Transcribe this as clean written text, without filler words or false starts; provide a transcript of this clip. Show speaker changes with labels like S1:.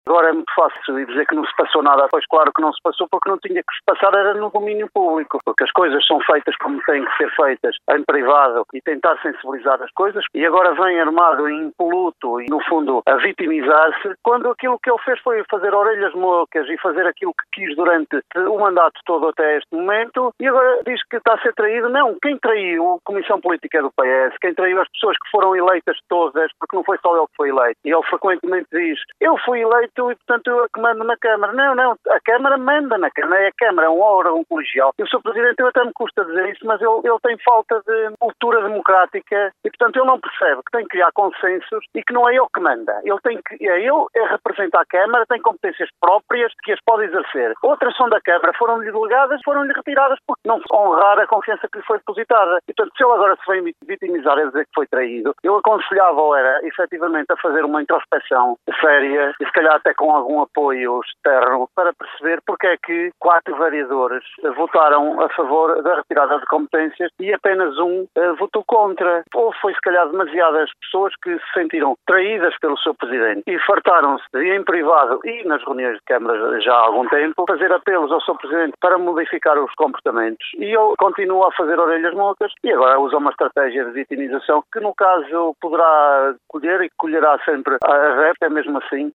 S1: Agora é muito fácil dizer que não se passou nada, pois claro que não se passou porque não tinha que se passar, era no domínio público, porque as coisas são feitas como têm que ser feitas em privado e tentar sensibilizar as coisas, e agora vem armado em impoluto e no fundo a vitimizar-se, quando aquilo que ele fez foi fazer orelhas mocas e fazer aquilo que quis durante o mandato todo até este momento, e agora diz que está a ser traído. Não, quem traiu a Comissão Política do PS, quem traiu as pessoas que foram eleitas todas, porque não foi só ele que foi eleito, e ele frequentemente diz, eu fui eleito e portanto eu é que mando na Câmara. Não, a Câmara manda na Câmara, a Câmara é um órgão colegial. E o Sr. Presidente, eu até me custa dizer isso, mas ele tem falta de cultura democrática e portanto ele não percebe que tem que criar consensos e que não é ele que manda. Ele representa a Câmara, tem competências próprias que as pode exercer. Outras são da Câmara, foram-lhe delegadas, foram-lhe retiradas porque não honrar a confiança que lhe foi depositada. E portanto, se ele agora se vem vitimizar e dizer que foi traído, eu aconselhava-o era, efetivamente, a fazer uma introspeção séria e se calhar até com algum apoio externo para perceber porque é que 4 vereadores votaram a favor da retirada de competências e apenas um votou contra. Ou foi se calhar demasiadas pessoas que se sentiram traídas pelo seu Presidente e fartaram-se em privado e nas reuniões de Câmara já há algum tempo fazer apelos ao seu Presidente para modificar os comportamentos. E ele continua a fazer orelhas mocas e agora usa uma estratégia de vitimização que no caso poderá colher e colherá sempre a réplica, mesmo assim,